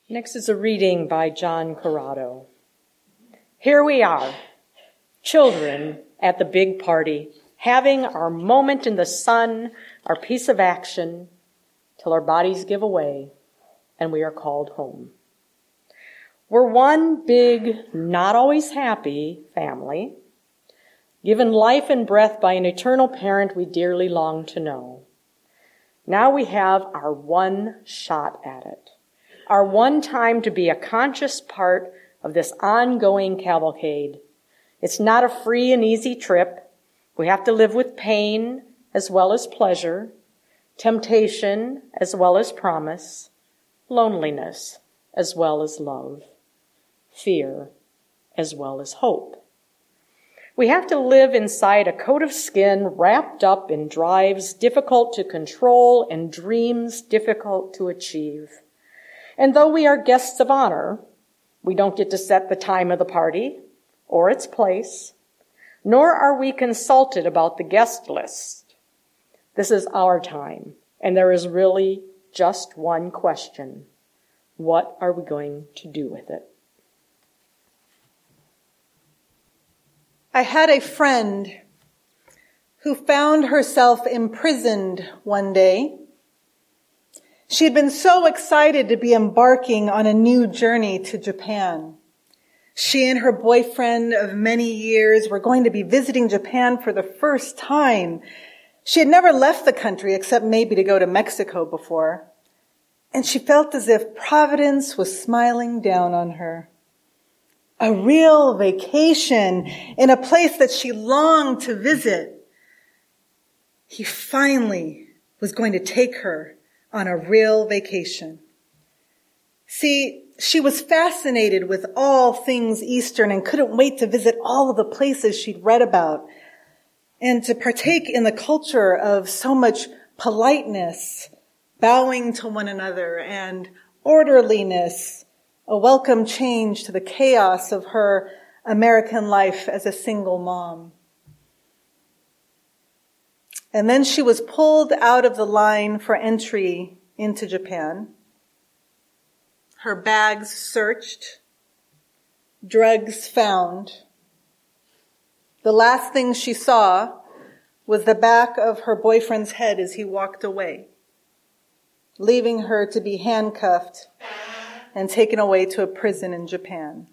Next is a reading by John Corrado. Here we are, children at the big party, having our moment in the sun, our piece of action, till our bodies give away and we are called home. We're one big, not always happy family, given life and breath by an eternal parent we dearly long to know. Now we have our one shot at it. Our one time to be a conscious part of this ongoing cavalcade. It's not a free and easy trip. We have to live with pain as well as pleasure, temptation as well as promise, loneliness as well as love, fear as well as hope. We have to live inside a coat of skin wrapped up in drives difficult to control and dreams difficult to achieve. And though we are guests of honor, we don't get to set the time of the party or its place, nor are we consulted about the guest list. This is our time, and there is really just one question. What are we going to do with it? I had a friend who found herself imprisoned one day. She had been so excited to be embarking on a new journey to Japan. She and her boyfriend of many years were going to be visiting Japan for the first time. She had never left the country except maybe to go to Mexico before. And she felt as if Providence was smiling down on her. A real vacation in a place that she longed to visit. He finally was going to take her on a real vacation. See, she was fascinated with all things Eastern and couldn't wait to visit all of the places she'd read about and to partake in the culture of so much politeness, bowing to one another, and orderliness, a welcome change to the chaos of her American life as a single mom. And then she was pulled out of the line for entry into Japan. Her bags searched, drugs found. The last thing she saw was the back of her boyfriend's head as he walked away, leaving her to be handcuffed and taken away to a prison in Japan.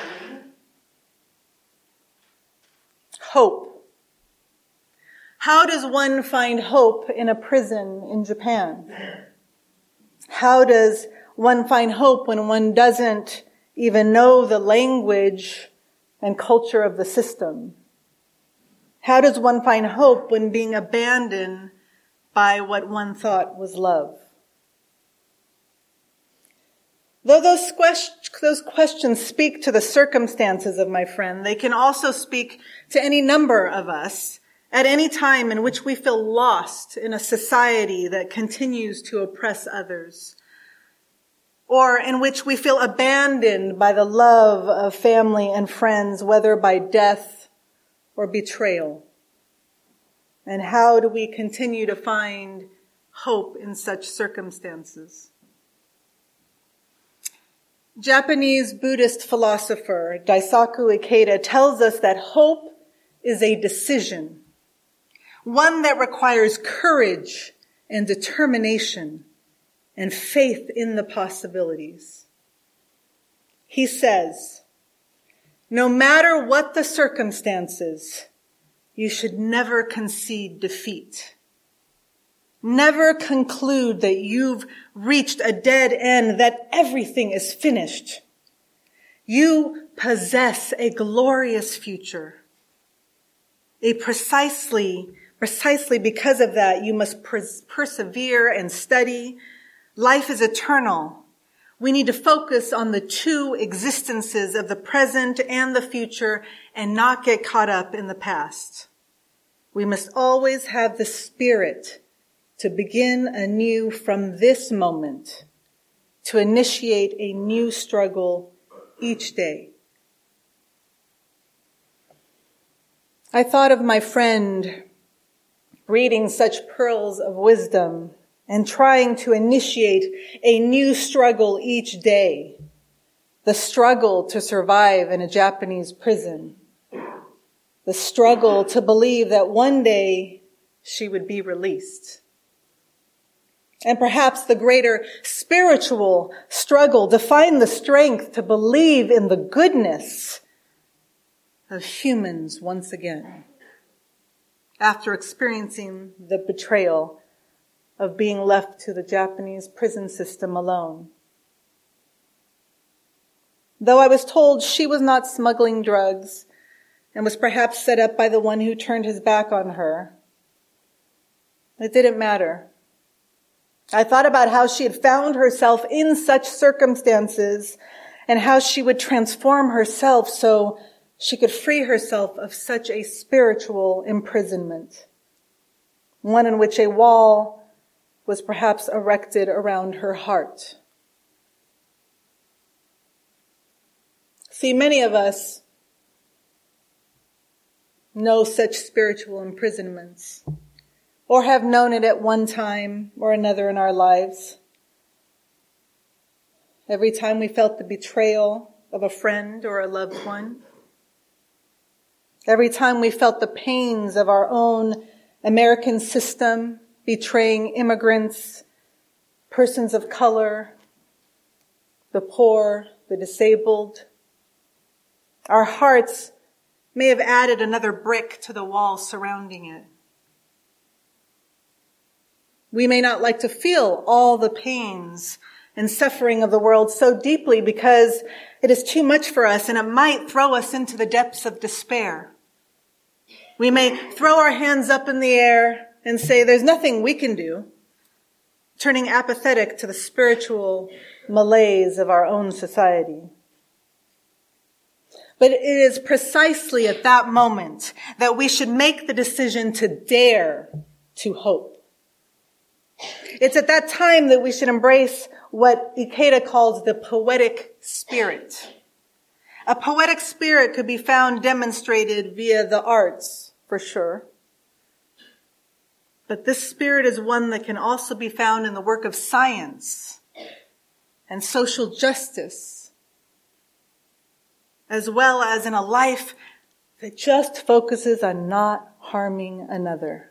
Hope. How does one find hope in a prison in Japan? How does one find hope when one doesn't even know the language and culture of the system? How does one find hope when being abandoned by what one thought was love? Though those questions speak to the circumstances of my friend, they can also speak to any number of us at any time in which we feel lost in a society that continues to oppress others, or in which we feel abandoned by the love of family and friends, whether by death or betrayal. And how do we continue to find hope in such circumstances? Japanese Buddhist philosopher Daisaku Ikeda tells us that hope is a decision, one that requires courage and determination and faith in the possibilities. He says, no matter what the circumstances, you should never concede defeat. Never conclude that you've reached a dead end, that everything is finished. You possess a glorious future. Precisely because of that, you must persevere and study. Life is eternal. We need to focus on the two existences of the present and the future and not get caught up in the past. We must always have the spirit to begin anew from this moment, to initiate a new struggle each day. I thought of my friend reading such pearls of wisdom and trying to initiate a new struggle each day. The struggle to survive in a Japanese prison. The struggle to believe that one day she would be released. And perhaps the greater spiritual struggle to find the strength to believe in the goodness of humans once again, after experiencing the betrayal of being left to the Japanese prison system alone. Though I was told she was not smuggling drugs and was perhaps set up by the one who turned his back on her, it didn't matter. I thought about how she had found herself in such circumstances and how she would transform herself so she could free herself of such a spiritual imprisonment, one in which a wall was perhaps erected around her heart. See, many of us know such spiritual imprisonments, or have known it at one time or another in our lives. Every time we felt the betrayal of a friend or a loved one. Every time we felt the pains of our own American system betraying immigrants, persons of color, the poor, the disabled. Our hearts may have added another brick to the wall surrounding it. We may not like to feel all the pains and suffering of the world so deeply because it is too much for us and it might throw us into the depths of despair. We may throw our hands up in the air and say there's nothing we can do, turning apathetic to the spiritual malaise of our own society. But it is precisely at that moment that we should make the decision to dare to hope. It's at that time that we should embrace what Ikeda calls the poetic spirit. A poetic spirit could be found demonstrated via the arts, for sure. But this spirit is one that can also be found in the work of science and social justice, as well as in a life that just focuses on not harming another.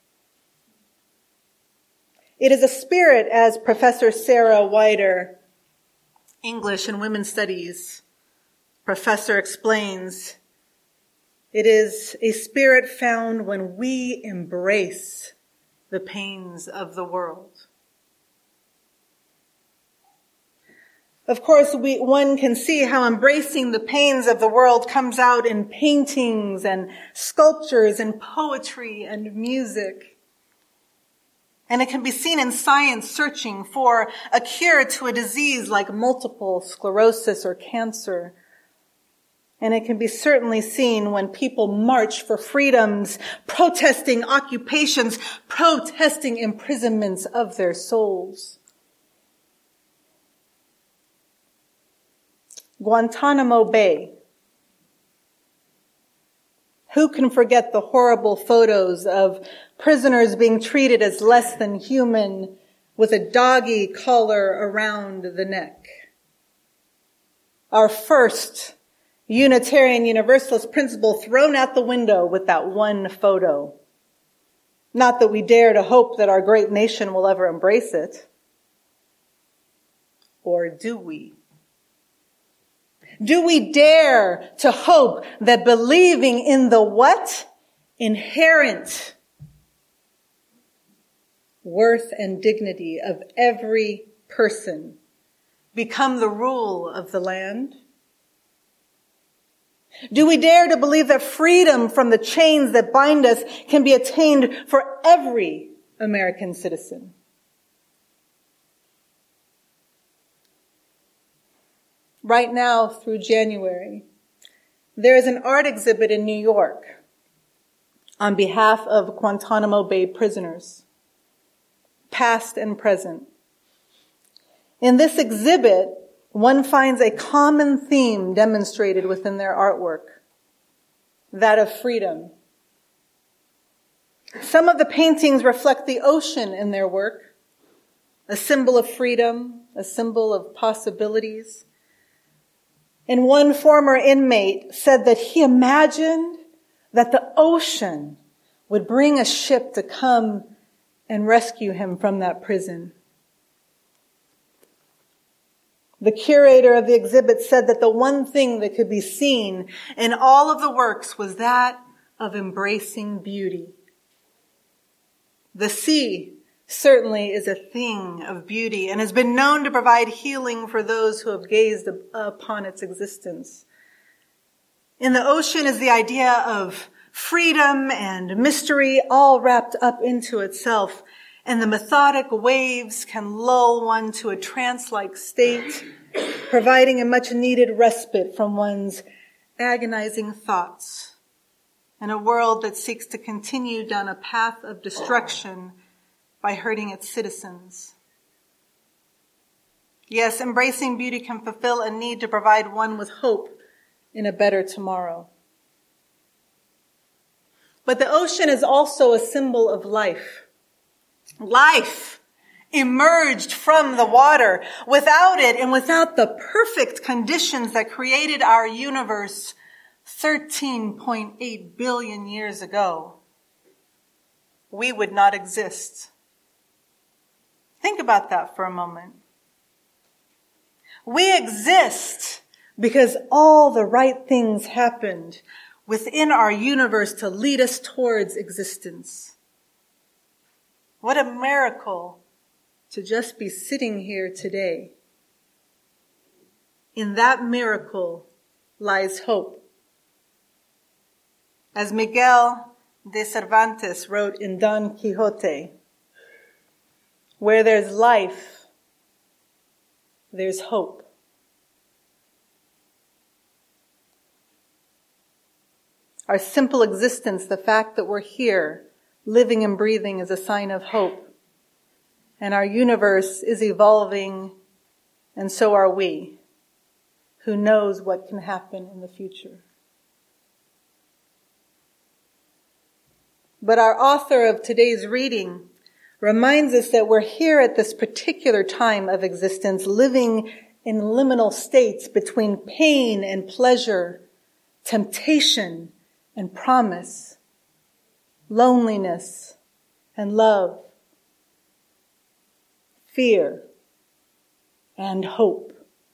It is a spirit, as Professor Sarah Wider, English and Women's Studies professor, explains, it is a spirit found when we embrace the pains of the world. Of course, one can see how embracing the pains of the world comes out in paintings and sculptures and poetry and music. And it can be seen in science searching for a cure to a disease like multiple sclerosis or cancer. And it can be certainly seen when people march for freedoms, protesting occupations, protesting imprisonments of their souls. Guantanamo Bay. Who can forget the horrible photos of prisoners being treated as less than human with a doggy collar around the neck? Our first Unitarian Universalist principle thrown out the window with that one photo. Not that we dare to hope that our great nation will ever embrace it. Or do we? Do we dare to hope that believing in the what? Inherent worth and dignity of every person become the rule of the land? Do we dare to believe that freedom from the chains that bind us can be attained for every American citizen? Right now, through January, there is an art exhibit in New York on behalf of Guantanamo Bay prisoners, past and present. In this exhibit, one finds a common theme demonstrated within their artwork, that of freedom. Some of the paintings reflect the ocean in their work. a symbol of freedom, a symbol of possibilities. And one former inmate said that he imagined that the ocean would bring a ship to come and rescue him from that prison. The curator of the exhibit said that the one thing that could be seen in all of the works was that of embracing beauty. The sea certainly is a thing of beauty and has been known to provide healing for those who have gazed upon its existence. In the ocean is the idea of freedom and mystery all wrapped up into itself, and the methodic waves can lull one to a trance-like state, providing a much-needed respite from one's agonizing thoughts in a world that seeks to continue down a path of destruction by hurting its citizens. Yes, embracing beauty can fulfill a need to provide one with hope in a better tomorrow. But the ocean is also a symbol of life. Life emerged from the water. Without it and without the perfect conditions that created our universe 13.8 billion years ago, we would not exist. Think about that for a moment. We exist because all the right things happened within our universe to lead us towards existence. What a miracle to just be sitting here today. In that miracle lies hope. As Miguel de Cervantes wrote in Don Quixote, where there's life, there's hope. Our simple existence, the fact that we're here, living and breathing, is a sign of hope. And our universe is evolving, and so are we. Who knows what can happen in the future? But our author of today's reading reminds us that we're here at this particular time of existence, living in liminal states between pain and pleasure, temptation and promise, loneliness and love, fear and hope.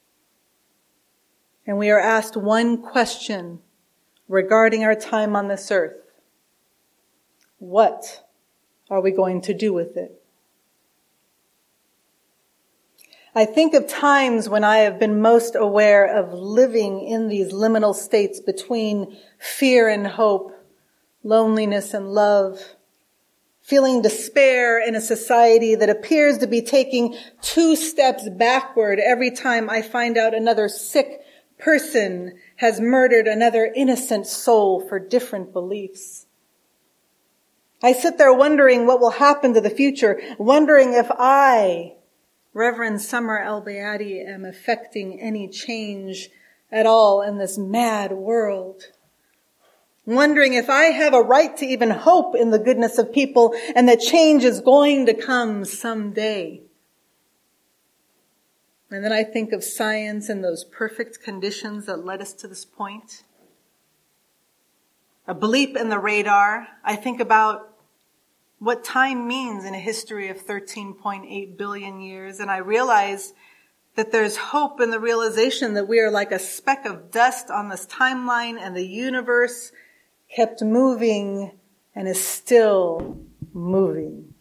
And we are asked one question regarding our time on this earth. What are we going to do with it? I think of times when I have been most aware of living in these liminal states between fear and hope, loneliness and love, feeling despair in a society that appears to be taking 2 steps backward every time I find out another sick person has murdered another innocent soul for different beliefs. I sit there wondering what will happen to the future, wondering if I, Reverend Summer El-Bayati, am affecting any change at all in this mad world. Wondering if I have a right to even hope in the goodness of people and that change is going to come someday. And then I think of science and those perfect conditions that led us to this point. A bleep in the radar. I think about what time means in a history of 13.8 billion years. And I realize that there's hope in the realization that we are like a speck of dust on this timeline, and the universe kept moving and is still moving.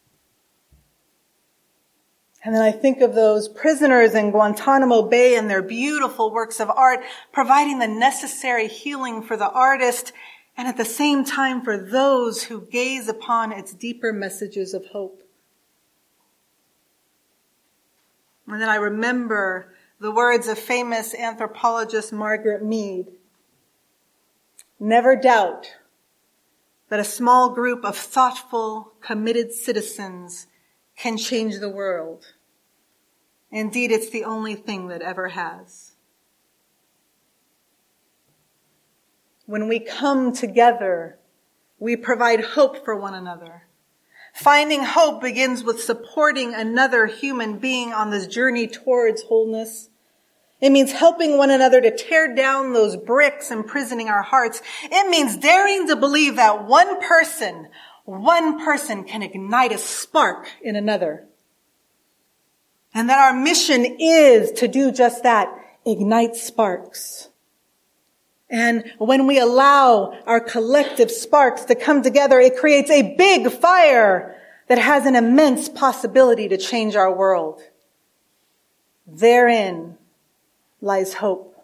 And then I think of those prisoners in Guantanamo Bay and their beautiful works of art, providing the necessary healing for the artist, and at the same time for those who gaze upon its deeper messages of hope. And then I remember the words of famous anthropologist Margaret Mead. Never doubt that a small group of thoughtful, committed citizens can change the world. Indeed, it's the only thing that ever has. When we come together, we provide hope for one another. Finding hope begins with supporting another human being on this journey towards wholeness. It means helping one another to tear down those bricks imprisoning our hearts. It means daring to believe that one person can ignite a spark in another. And that our mission is to do just that, ignite sparks. And when we allow our collective sparks to come together, it creates a big fire that has an immense possibility to change our world. Therein lies hope.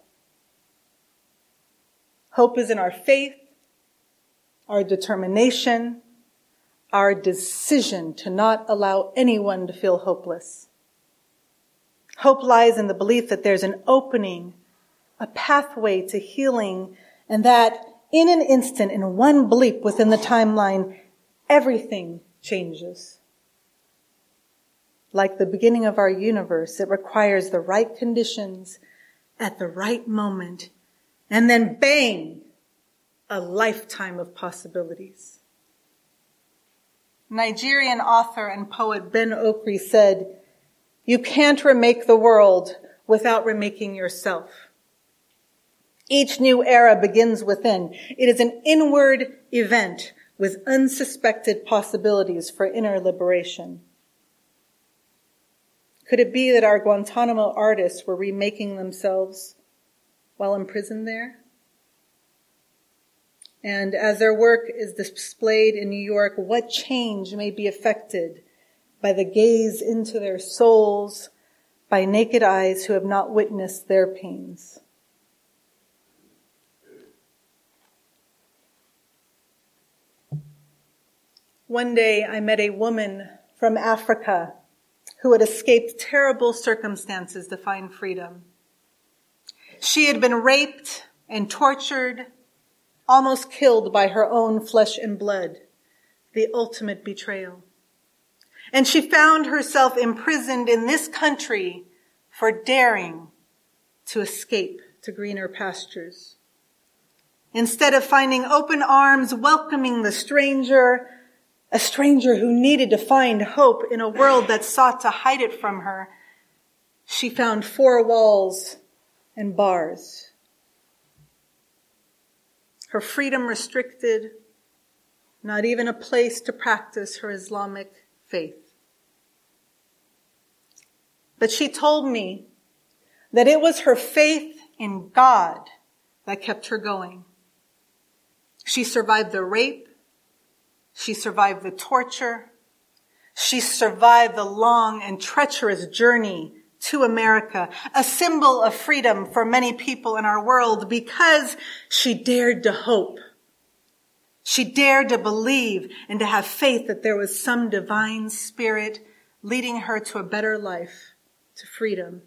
Hope is in our faith, our determination, our decision to not allow anyone to feel hopeless. Hope lies in the belief that there's an opening, a pathway to healing, and that in an instant, in one bleep within the timeline, everything changes. Like the beginning of our universe, it requires the right conditions at the right moment, and then bang, a lifetime of possibilities. Nigerian author and poet Ben Okri said, "You can't remake the world without remaking yourself." Each new era begins within. It is an inward event with unsuspected possibilities for inner liberation. Could it be that our Guantanamo artists were remaking themselves while imprisoned there? And as their work is displayed in New York, what change may be affected by the gaze into their souls by naked eyes who have not witnessed their pains? One day I met a woman from Africa who had escaped terrible circumstances to find freedom. She had been raped and tortured, almost killed by her own flesh and blood, the ultimate betrayal. And she found herself imprisoned in this country for daring to escape to greener pastures. Instead of finding open arms, welcoming the stranger, a stranger who needed to find hope in a world that sought to hide it from her, she found 4 walls and bars. Her freedom restricted, not even a place to practice her Islamic faith. But she told me that it was her faith in God that kept her going. She survived the rape. She survived the torture. She survived the long and treacherous journey to America, a symbol of freedom for many people in our world, because she dared to hope. She dared to believe and to have faith that there was some divine spirit leading her to a better life, to freedom.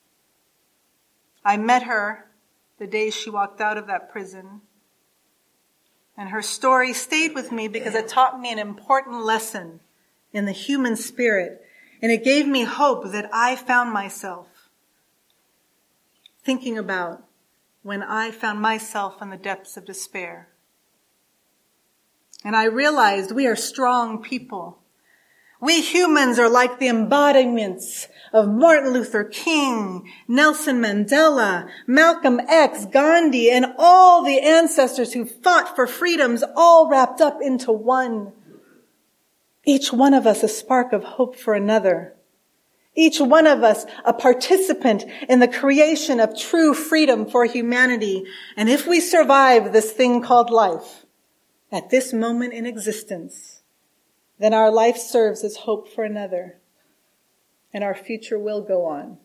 I met her the day she walked out of that prison. And her story stayed with me because it taught me an important lesson in the human spirit. And it gave me hope that I found myself thinking about when I found myself in the depths of despair. And I realized we are strong people. We humans are like the embodiments of Martin Luther King, Nelson Mandela, Malcolm X, Gandhi, and all the ancestors who fought for freedoms, all wrapped up into one. Each one of us a spark of hope for another. Each one of us a participant in the creation of true freedom for humanity. And if we survive this thing called life at this moment in existence, then our life serves as hope for another, and our future will go on.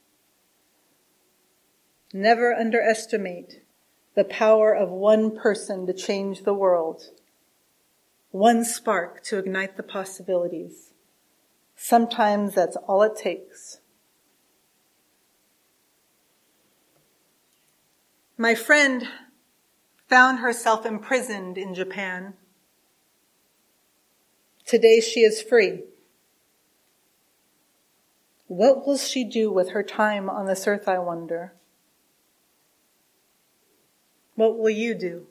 Never underestimate the power of one person to change the world. One spark to ignite the possibilities. Sometimes that's all it takes. My friend found herself imprisoned in Japan. Today she is free. What will she do with her time on this earth, I wonder? What will you do?